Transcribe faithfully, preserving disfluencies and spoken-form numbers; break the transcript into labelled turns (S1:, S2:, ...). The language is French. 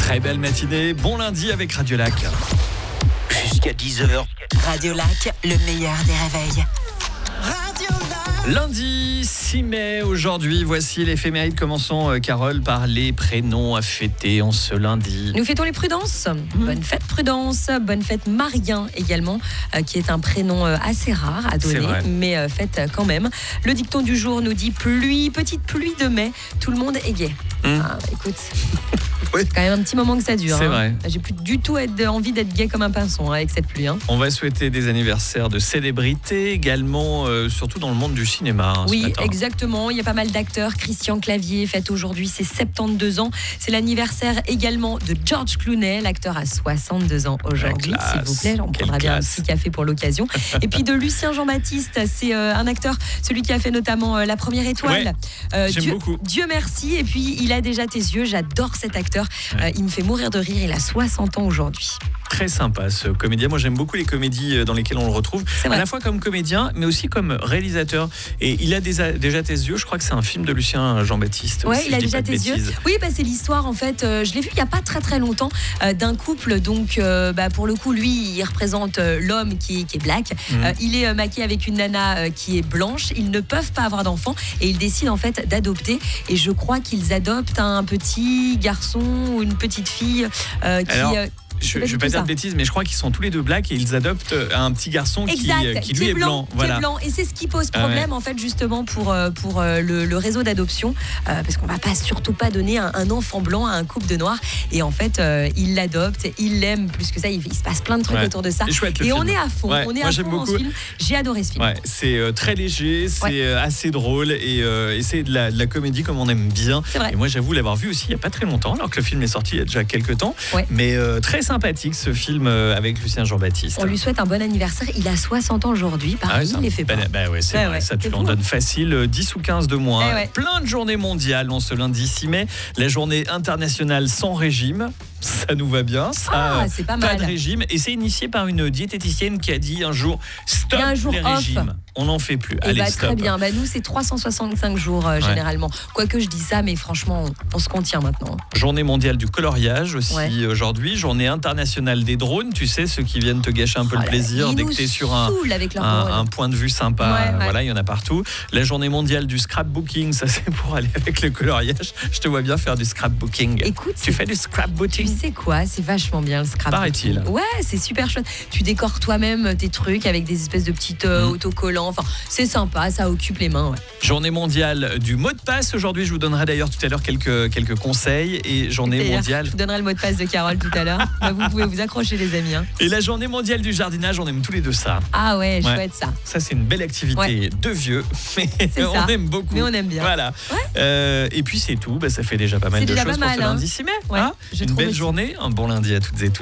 S1: Très belle matinée, bon lundi avec Radio Lac.
S2: Jusqu'à dix heures.
S3: Radio Lac, le meilleur des réveils.
S1: Lundi six mai, aujourd'hui, voici l'éphéméride. Commençons, euh, Carole, par les prénoms à fêter en ce lundi.
S4: Nous fêtons les Prudence. Mmh. Bonne fête Prudence, bonne fête Marien également, euh, qui est un prénom euh, assez rare à donner, mais euh, fête quand même. Le dicton du jour nous dit pluie, petite pluie de mai, tout le monde est gai. Mmh. Ah, écoute, oui. C'est quand même un petit moment que ça dure.
S1: C'est
S4: hein.
S1: vrai.
S4: J'ai plus du tout être, envie d'être gai comme un pinson hein, avec cette pluie. Hein.
S1: On va souhaiter des anniversaires de célébrités également, euh, surtout dans le monde du cinéma. Hein,
S4: oui,
S1: ce matin.
S4: exactement. Il y a pas mal d'acteurs. Christian Clavier fête aujourd'hui ses soixante-douze ans. C'est l'anniversaire également de George Clooney. L'acteur a soixante-deux ans aujourd'hui. S'il vous plaît, on
S1: Quelle
S4: prendra bien un
S1: classe.
S4: petit café pour l'occasion. Et puis de Lucien Jean-Baptiste, c'est euh, un acteur, celui qui a fait notamment euh, La Première Étoile.
S1: Ouais,
S4: euh,
S1: j'aime
S4: Dieu,
S1: beaucoup.
S4: Dieu merci. Et puis il a déjà tes yeux. J'adore cet acteur. Ouais. Euh, il me fait mourir de rire. Il a soixante ans aujourd'hui.
S1: Très sympa ce comédien. Moi j'aime beaucoup les comédies dans lesquelles on le retrouve, à la fois comme comédien mais aussi comme réalisateur. Et il a déjà, déjà tes yeux, je crois que c'est un film de Lucien Jean-Baptiste.
S4: Ouais,
S1: si
S4: il a déjà tes
S1: bêtises.
S4: yeux. Oui, bah, c'est l'histoire en fait, euh, je l'ai vu il n'y a pas très très longtemps, euh, d'un couple. Donc euh, bah, pour le coup, lui, il représente euh, l'homme qui est, qui est black. Mmh. Euh, il est euh, maquillé avec une nana euh, qui est blanche. Ils ne peuvent pas avoir d'enfants et ils décident en fait d'adopter. Et je crois qu'ils adoptent un petit garçon ou une petite fille euh, qui...
S1: Alors...
S4: Euh,
S1: Je ne vais pas dire de bêtises, mais je crois qu'ils sont tous les deux blacks et ils adoptent un petit garçon
S4: exact,
S1: qui, qui lui
S4: qui
S1: est blanc.
S4: blanc
S1: Voilà.
S4: Qui est blanc. Et c'est ce qui pose problème ah ouais. en fait justement pour, pour le, le réseau d'adoption, euh, parce qu'on ne va pas surtout pas donner un, un enfant blanc à un couple de noirs. Et en fait, euh, ils l'adoptent, ils l'aiment plus que ça. Il, il se passe plein de trucs ouais. autour de ça.
S1: Chouette,
S4: et
S1: film.
S4: on est à fond.
S1: Ouais,
S4: on est
S1: moi,
S4: à fond
S1: beaucoup.
S4: dans ce film. J'ai adoré ce film.
S1: Ouais, c'est euh, très léger, c'est ouais. euh, assez drôle et, euh, et c'est de la, de la comédie comme on aime bien. Et moi, j'avoue l'avoir vu aussi il n'y a pas très longtemps, alors que le film est sorti il y a déjà quelques temps. Ouais. Mais euh, très sympathique ce film euh, avec Lucien Jean-Baptiste.
S4: On lui souhaite un bon anniversaire. Il a soixante ans aujourd'hui. Pareil, ah ouais, il les fait pas.
S1: Ben, ben ouais, c'est ouais, vrai, ouais. ça, tu l'en donnes facile. dix ou quinze de moins.
S4: Eh ouais.
S1: Plein de journées mondiales en ce lundi six mai. La journée internationale sans régime. Ça nous va bien. Ça,
S4: ah, c'est pas mal.
S1: Pas de régime. Et c'est initié par une diététicienne qui a dit un jour stop
S4: un jour
S1: les
S4: off.
S1: régimes. On n'en fait plus.
S4: Et
S1: Allez,
S4: bah,
S1: stop.
S4: Très bien. Bah, nous, c'est trois cent soixante-cinq jours euh, ouais. généralement. Quoique je dis ça, mais franchement, on, on se contient maintenant.
S1: Journée mondiale du coloriage aussi ouais. aujourd'hui. Journée internationale des drones. Tu sais, ceux qui viennent te gâcher un peu oh le plaisir dès que tu es sur un, un, un point de vue sympa.
S4: Ouais, ouais.
S1: Voilà, il y en a partout. La journée mondiale du scrapbooking. Ça, c'est pour aller avec le coloriage. Je te vois bien faire du scrapbooking.
S4: Écoute,
S1: tu fais du scrapbooking.
S4: Tu sais quoi, c'est vachement bien le scrapbooking.
S1: Paraît-il.
S4: Ouais, c'est super chouette. Tu décores toi-même tes trucs avec des espèces de petites euh, mmh. autocollants. Enfin, c'est sympa, ça occupe les mains. Ouais.
S1: Journée mondiale du mot de passe. Aujourd'hui, je vous donnerai d'ailleurs tout à l'heure quelques, quelques conseils. Et journée
S4: D'ailleurs,
S1: mondiale...
S4: Je vous donnerai le mot de passe de Carole tout à l'heure. Bah, vous pouvez vous accrocher les amis. Hein.
S1: Et la journée mondiale du jardinage, on aime tous les deux ça.
S4: Ah ouais,
S1: ouais.
S4: chouette ça.
S1: Ça, c'est une belle activité ouais. de vieux. Mais on
S4: ça.
S1: aime beaucoup.
S4: Mais on aime bien.
S1: Voilà.
S4: Ouais.
S1: Euh, et puis, c'est tout. Bah, ça fait déjà pas mal
S4: c'est
S1: de
S4: déjà
S1: choses
S4: pas mal,
S1: pour ce
S4: hein.
S1: lundi six mai.
S4: Ouais,
S1: hein une belle
S4: aussi.
S1: journée. Un bon lundi à toutes et tous.